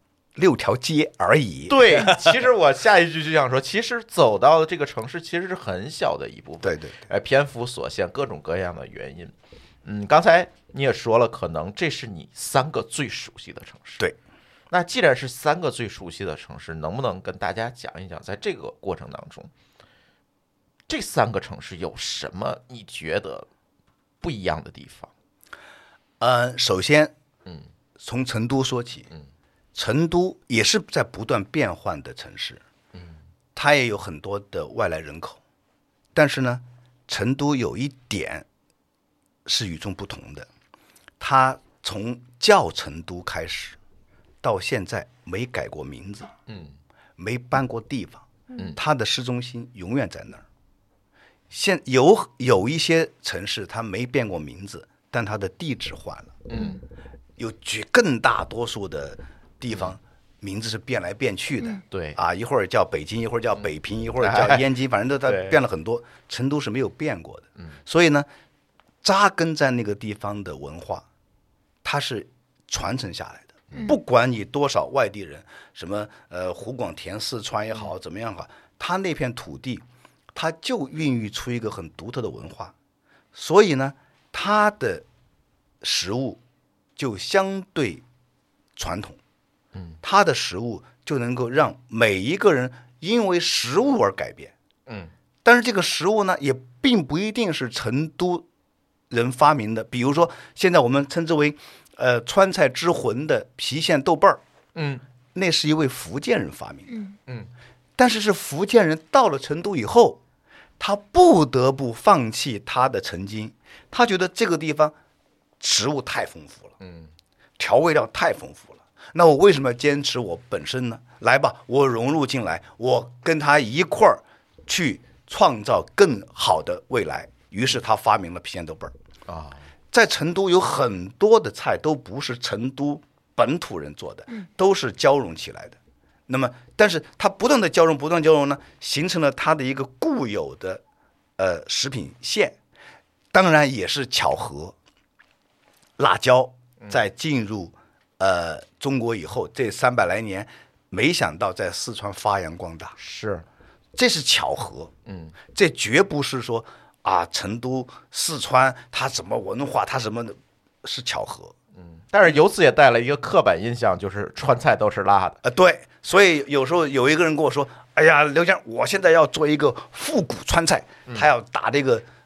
6条街而已。 对，其实我下一句就想说，其实走到这个城市其实是很小的一部分。 对， 篇幅所限，各种各样的原因。刚才你也说了，可能这是你3个最熟悉的城市。 对。 那既然是3个最熟悉的城市，能不能跟大家讲一讲，在这个过程当中，这3个城市有什么你觉得不一样的地方？ 首先，从成都说起。成都也是在不断变换的城市，它也有很多的外来人口，但是呢，成都有一点是与众不同的，它从叫成都开始。到现在没改过名字，没搬过地方，它的市中心永远在那儿。有一些城市它没变过名字，但它的地址换了，有更大多数的地方名字是变来变去的， 对啊，一会儿叫北京，一会儿叫北平，一会儿叫燕京，反正都它变了很多。成都是没有变过的，所以呢，扎根在那个地方的文化，它是传承下来的。不管你多少外地人，什么湖广填四川也好，怎么样好，他那片土地，它就孕育出一个很独特的文化，所以呢，它的食物就相对传统，它的食物就能够让每一个人因为食物而改变，但是这个食物呢，也并不一定是成都人发明的，比如说现在我们称之为川菜之魂的郫县豆瓣儿，那是一位福建人发明的，但是福建人到了成都以后，他不得不放弃他的曾经，他觉得这个地方食物太丰富了，调味料太丰富了，那我为什么要坚持我本身呢？来吧，我融入进来，我跟他一块儿去创造更好的未来。于是他发明了郫县豆瓣儿啊。在成都有很多的菜都不是成都本土人做的，都是交融起来的。那么，但是它不断的交融呢，形成了它的一个固有的食品线。当然也是巧合，辣椒在进入中国以后，这300来年，没想到在四川发扬光大。这是巧合，这绝不是说。成都、四川，它什么文化，它什么的，是巧合。 但是由此也带来一个刻板印象，就是川菜都是辣的。 对，所以有时候有一个人跟我说：“哎呀，刘先生，我现在要做一个复古川菜，他要打这个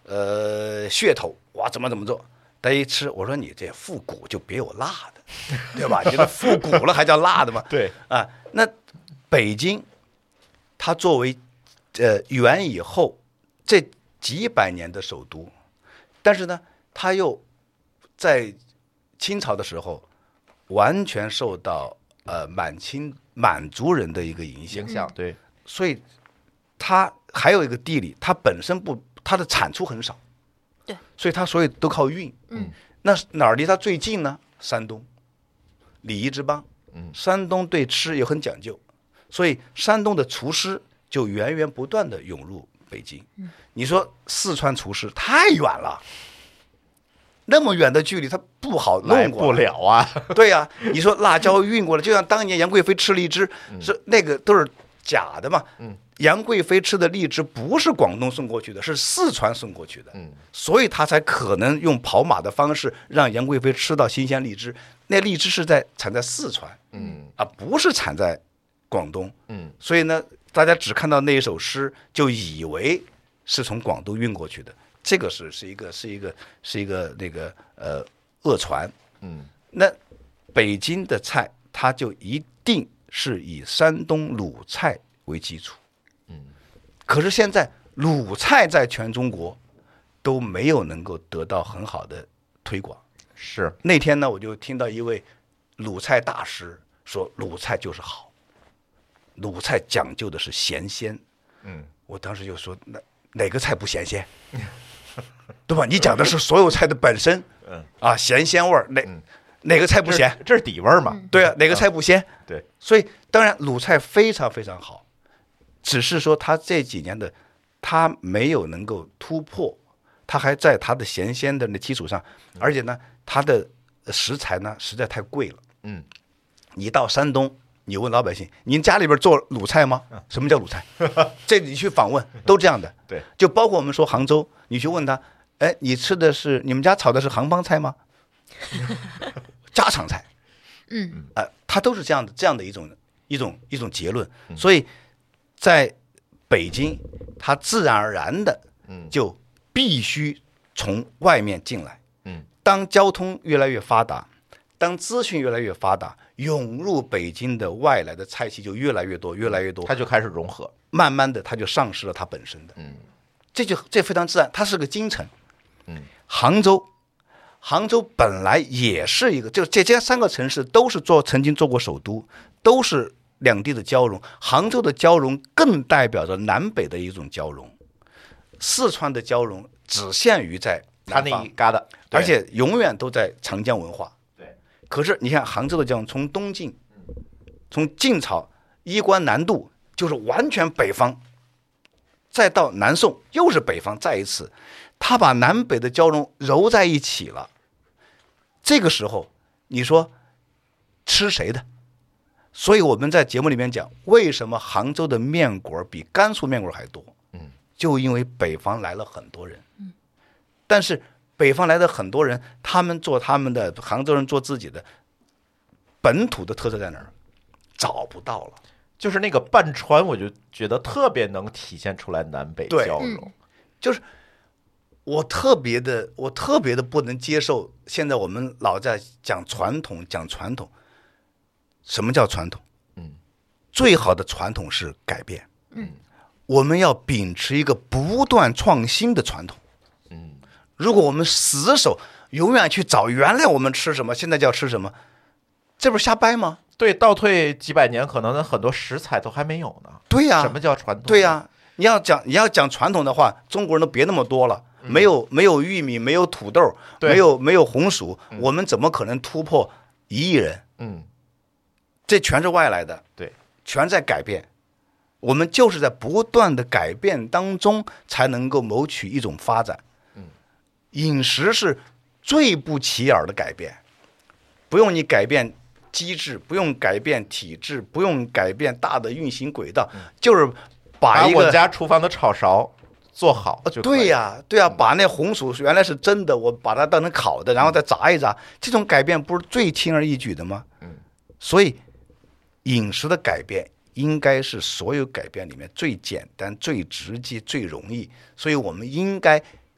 噱头，哇，怎么做？他一吃，我说你这复古就别有辣的，对吧？你这复古了还叫辣的吗？ 对啊，那北京，它作为元以后这几百年的首都，但是呢，它又在清朝的时候完全受到满族人的一个影响， 对， 所以它还有一个地理，它本身它的产出很少， 对， 所以它所以都靠运。那哪儿离它最近呢？山东，礼仪之邦。山东对吃也很讲究，所以山东的厨师就源源不断的涌入北京。你说四川厨师太远了，那么远的距离，它不好弄过来不了啊。 对呀，你说辣椒运过来，就像当年杨贵妃吃荔枝，是那个都是假的嘛。杨贵妃吃的荔枝不是广东送过去的，是四川送过去的。所以他才可能用跑马的方式让杨贵妃吃到新鲜荔枝。那荔枝是产在四川，不是产在广东。所以呢，大家只看到那一首诗，就以为是从广东运过去的。这个是一个那个讹传。那北京的菜，它就一定是以山东鲁菜为基础。可是现在鲁菜在全中国都没有能够得到很好的推广。 是那天呢，我就听到一位鲁菜大师说，鲁菜就是好，鲁菜讲究的是咸鲜。我当时就说，哪个菜不咸鲜？对吧？你讲的是所有菜的本身。咸鲜味儿，哪个菜不咸？ 这是底味儿嘛？ 对啊，哪个菜不鲜？ 对， 所以当然鲁菜非常非常好，只是说他这几年他没有能够突破，他还在他的咸鲜的那基础上，而且呢，他的食材呢实在太贵了。你到山东，你问老百姓，您家里边做鲁菜吗？什么叫鲁菜？这你去访问都这样的。 对， 就包括我们说杭州，你去问他，哎，你们家炒的是杭帮菜吗？家常菜。他都是这样的一种结论。所以在北京，它自然而然的就必须从外面进来。当交通越来越发达，当资讯越来越发达，涌入北京的外来的菜系就越来越多，它就开始融合， 慢慢的它就丧失了它本身的。这非常自然，它是个京城。杭州本来也是一个，就这三个城市都是曾经做过首都，都是两地的交融。杭州的交融更代表着南北的一种交融，四川的交融只限于在南方它那一疙瘩， 而且永远都在长江文化。 对， 可是你看杭州的交融，从东晋，从晋朝衣冠南渡，就是完全北方，再到南宋又是北方，再一次，他把南北的交融揉在一起了。这个时候，你说吃谁的？所以我们在节目里面讲，为什么杭州的面馆比甘肃面馆还多？就因为北方来了很多人。但是北方来的很多人，他们做他们的，杭州人做自己的，本土的特色在哪儿？找不到了。 就是那个半川，我就觉得特别能体现出来南北交融。 就是我特别的不能接受，现在我们老在讲传统。什么叫传统？最好的传统是改变。我们要秉持一个不断创新的传统。如果我们死守永远去找原来我们吃什么，现在就要吃什么，这不是瞎掰吗？ 对，倒退几百年，可能很多食材都还没有呢。 对呀， 什么叫传统？ 对呀，你要讲传统的话，中国人都别那么多了。没有玉米，没有土豆，没有红薯，我们怎么可能突破1亿人？这全是外来的， 对， 全在改变。我们就是在不断的改变当中，才能够谋取一种发展。饮食是最不起眼的改变，不用你改变机制，不用改变体制，不用改变大的运行轨道，就是把我家厨房的炒勺做好就可以。 对呀，把那红薯原来是蒸的，我把它当成烤的，然后再炸一炸，这种改变不是最轻而易举的吗？所以饮食的改变应该是所有改变里面最简单、最直接、最容易，所以我们应该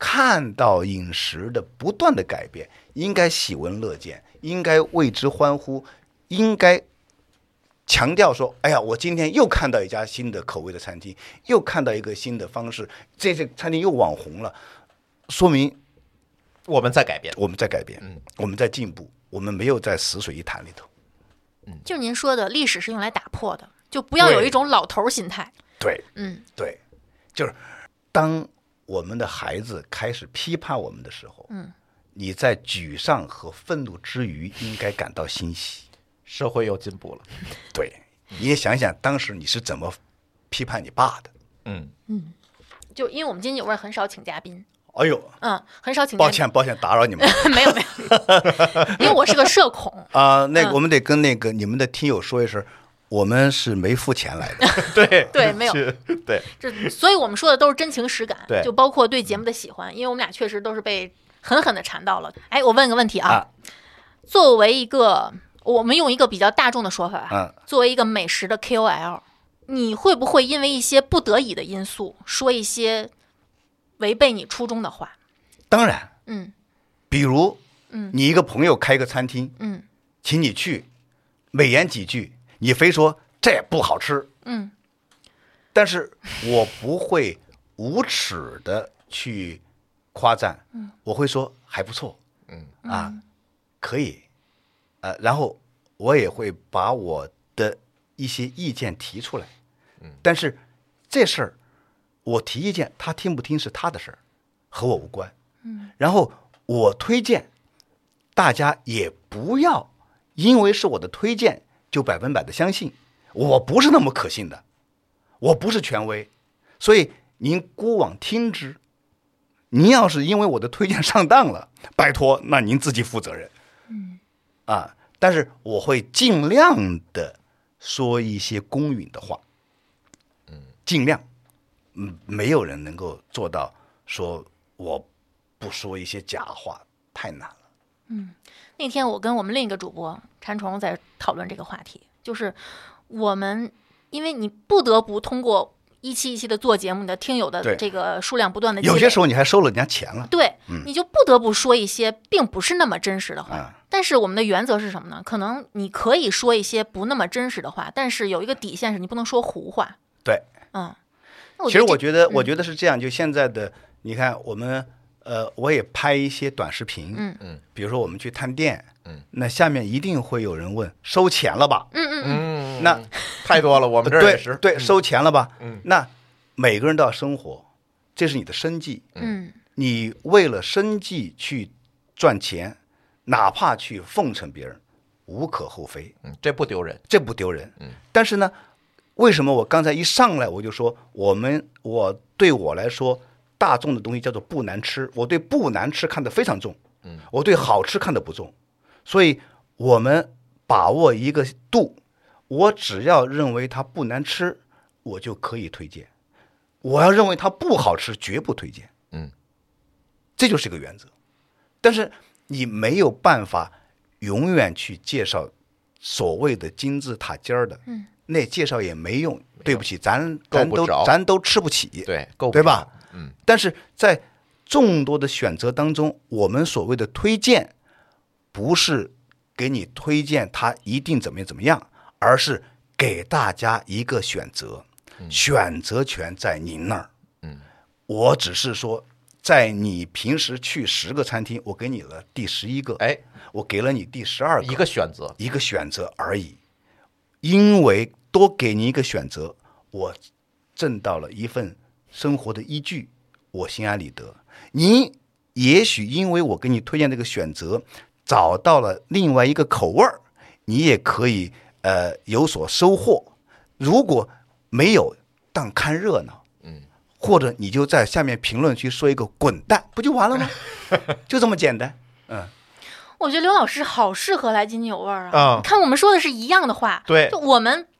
看到饮食的不断的改变，应该喜闻乐见，应该为之欢呼，应该强调说，哎呀，我今天又看到一家新的口味的餐厅，又看到一个新的方式，这餐厅又网红了，说明我们在改变， 我们在改变，我们在进步，我们没有在死水一潭里头。 就您说的，历史是用来打破的，就不要有一种老头心态。 对，对，就是当我们的孩子开始批判我们的时候，你在沮丧和愤怒之余，应该感到欣喜， 社会又进步了。 对，你也想想当时你是怎么批判你爸的。 就因为我们津津有味很少请嘉宾。 哎呦， 很少请嘉宾。 抱歉，打扰你们。 没有，因为我是个社恐啊。那个我们得跟那个你们的听友说一声，我们是没付钱来的。 对，没有。 对， 所以我们说的都是真情实感。 对， 就包括对节目的喜欢，因为我们俩确实都是被狠狠的缠到了。哎，我问个问题啊，作为一个，我们用一个比较大众的说法，作为一个美食的 KOL， 你会不会因为一些不得已的因素，说一些违背你初衷的话？ 当然，比如，你一个朋友开个餐厅，请你去，美言几句，你非说这不好吃，但是我不会无耻的去夸赞，我会说还不错，可以，然后我也会把我的一些意见提出来，但是这事儿我提意见，他听不听是他的事儿，和我无关。然后我推荐，大家也不要因为是我的推荐就100%的相信，我不是那么可信的，我不是权威，所以您姑往听之。您要是因为我的推荐上当了，拜托，那您自己负责任。但是我会尽量的说一些公允的话，尽量。没有人能够做到说我不说一些假话，太难了。 那天我跟我们另一个主播馋虫在讨论这个话题，就是我们因为你不得不通过一期一期的做节目，你的听友的这个数量不断的积累， 有些时候你还收了人家钱了， 对，你就不得不说一些并不是那么真实的话。但是我们的原则是什么呢？可能你可以说一些不那么真实的话，但是有一个底线是你不能说胡话。 对，其实我觉得是这样，就现在的你看我们我也拍一些短视频，比如说我们去探店，那下面一定会有人问收钱了吧？那太多了，我们这儿也是。 对，收钱了吧？那每个人都要生活，这是你的生计，你为了生计去赚钱，哪怕去奉承别人，无可厚非， 这不丢人， 但是呢，为什么我刚才一上来我就说我对我来说大众的东西叫做不难吃，我对不难吃看得非常重，我对好吃看得不重，所以我们把握一个度，我只要认为它不难吃，我就可以推荐；我要认为它不好吃，绝不推荐。这就是一个原则。但是你没有办法永远去介绍所谓的金字塔尖儿的，那介绍也没用。对不起，咱都吃不起，对吧？但是在众多的选择当中，我们所谓的推荐，不是给你推荐它一定怎么样，而是给大家一个选择，选择权在您那儿。我只是说，在你平时去10个餐厅，我给你了第11个，我给了你第12个，一个选择而已。因为多给你一个选择，我挣到了一份生活的依据，我心安理得。你也许因为我给你推荐这个选择，找到了另外一个口味儿，你也可以有所收获。如果没有，但看热闹，或者你就在下面评论区说一个滚蛋，不就完了吗？就这么简单。我觉得刘老师好适合来津津有味啊！看我们说的是一样的话， 对， 就我们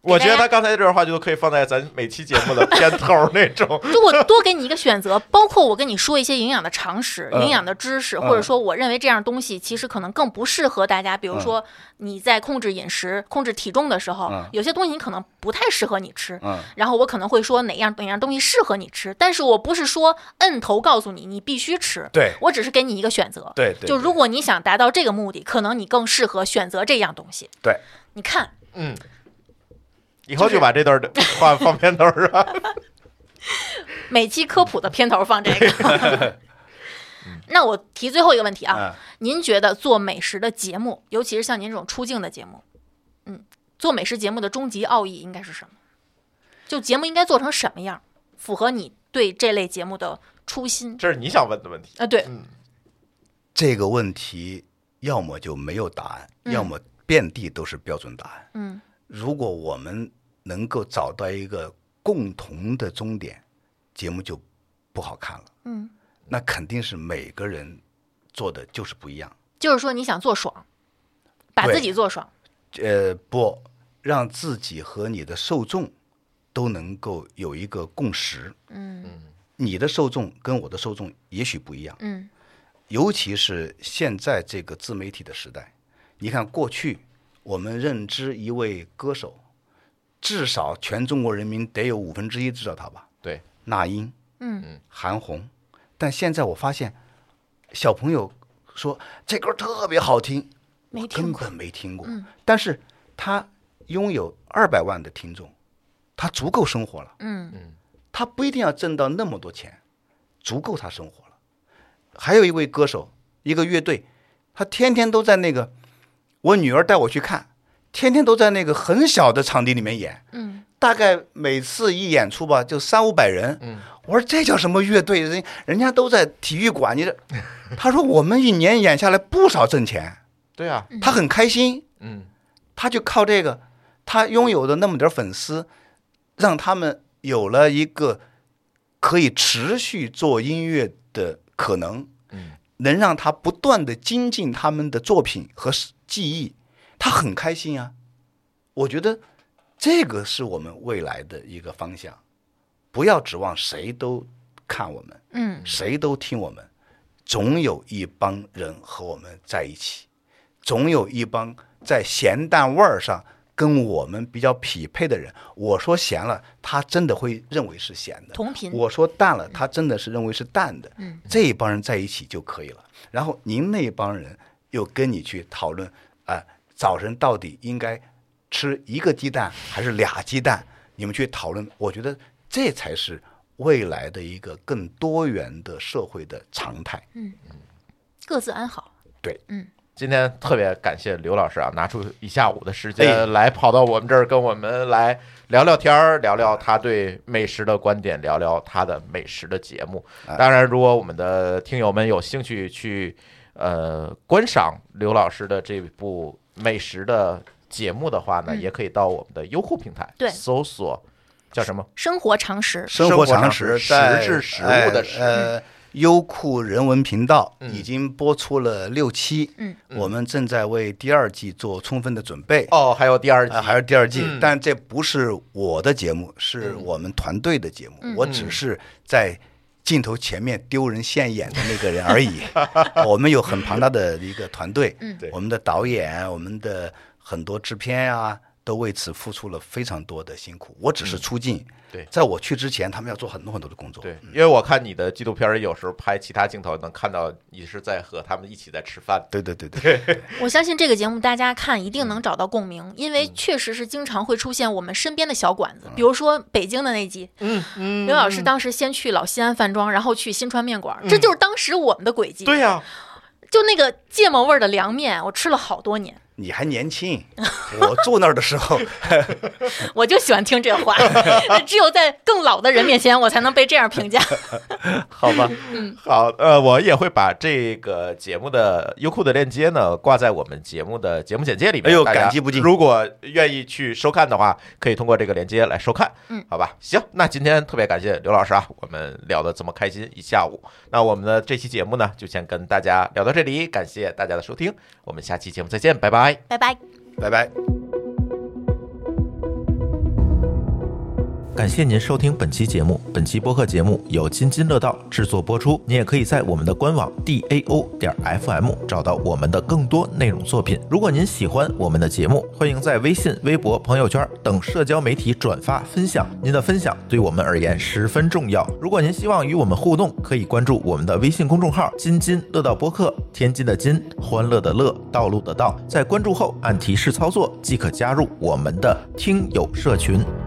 我觉得他刚才这段话就可以放在咱每期节目的片头那种。 就我多给你一个选择，包括我跟你说一些营养的常识、营养的知识，或者说我认为这样东西其实可能更不适合大家。比如说你在控制饮食、控制体重的时候，有些东西你可能不太适合你吃。然后我可能会说哪样东西适合你吃，但是我不是说摁头告诉你必须吃。 对， 我只是给你一个选择。 对， 就如果你想达到这个目的，可能你更适合选择这样东西。 对， 你看， 以后就把这段话放片头是吧？ 每期科普的片头放这个。那我提最后一个问题啊，您觉得做美食的节目，尤其是像您这种出镜的节目，做美食节目的终极奥义应该是什么？就节目应该做成什么样，符合你对这类节目的初心？ 这是你想问的问题啊？对， 这个问题要么就没有答案，要么遍地都是标准答案。如果我们能够找到一个共同的终点，节目就不好看了。那肯定是每个人做的就是不一样。 就是说你想做爽，把自己做爽。 不，让自己和你的受众都能够有一个共识。你的受众跟我的受众也许不一样。尤其是现在这个自媒体的时代，你看过去我们认知一位歌手，至少全中国人民得有1/5知道他吧？ 对， 那英，韩红。但现在我发现，小朋友说这歌特别好听，我根本没听过。但是他拥有200万的听众，他足够生活了。他不一定要挣到那么多钱，足够他生活了。还有一位歌手，一个乐队，他天天都在那个，我女儿带我去看，天天都在那个很小的场地里面演。大概每次一演出吧，就300-500人。我说这叫什么乐队？人家都在体育馆。他说我们一年演下来不少挣钱。 对啊， 他很开心。他就靠这个，他拥有的那么点粉丝，让他们有了一个可以持续做音乐的可能。能让他不断的精进他们的作品和技艺，他很开心啊。我觉得这个是我们未来的一个方向，不要指望谁都看我们，谁都听我们，总有一帮人和我们在一起，总有一帮在咸淡味儿上跟我们比较匹配的人。我说咸了，他真的会认为是咸的； 同频。 我说淡了，他真的是认为是淡的。这一帮人在一起就可以了。然后您那帮人又跟你去讨论，早晨到底应该吃1个鸡蛋还是2鸡蛋？你们去讨论，我觉得这才是未来的一个更多元的社会的常态。 各自安好。 对， 今天特别感谢刘老师啊，拿出1下午的时间来跑到我们这儿，跟我们来聊聊天儿，聊聊他对美食的观点，聊聊他的美食的节目。当然，如果我们的听友们有兴趣去观赏刘老师的这部美食的节目的话呢，也可以到我们的优酷平台搜索叫什么？ 生活常识。 生活常识， 实质食物的食。 优酷人文频道已经播出了6期，我们正在为第2季做充分的准备。 还有第2季， 还有第2季，但这不是我的节目，是我们团队的节目，我只是在镜头前面丢人现眼的那个人而已。我们有很庞大的一个团队，我们的导演，我们的很多制片啊，都为此付出了非常多的辛苦。我只是出镜。 对， 在我去之前，他们要做很多很多的工作。 对，因为我看你的纪录片有时候拍其他镜头，能看到你是在和他们一起在吃饭。 对。 我相信这个节目大家看一定能找到共鸣，因为确实是经常会出现我们身边的小馆子，比如说北京的那集，刘老师当时先去老西安饭庄，然后去新川面馆，这就是当时我们的轨迹。 对呀， 就那个芥末味的凉面，我吃了好多年。 你还年轻，我住那儿的时候， 我就喜欢听这话。只有在更老的人面前，我才能被这样评价。 好吧， 好，我也会把这个节目的优酷的链接呢挂在我们节目的节目简介里面。 哎呦，感激不尽。 如果愿意去收看的话，可以通过这个链接来收看。好吧，行，那今天特别感谢刘老师啊，我们聊得这么开心1下午。那我们的这期节目呢，就先跟大家聊到这里，感谢大家的收听，我们下期节目再见，拜拜。 拜拜。 拜拜。 感谢您收听本期节目。本期播客节目由津津乐道制作播出。你也可以在我们的官网 DAO.FM 找到我们的更多内容作品。如果您喜欢我们的节目，欢迎在微信、微博、朋友圈等社交媒体转发分享。您的分享对我们而言十分重要。如果您希望与我们互动，可以关注我们的微信公众号津津乐道播客，天津的津，欢乐的乐，道路的道。在关注后按提示操作即可加入我们的听友社群。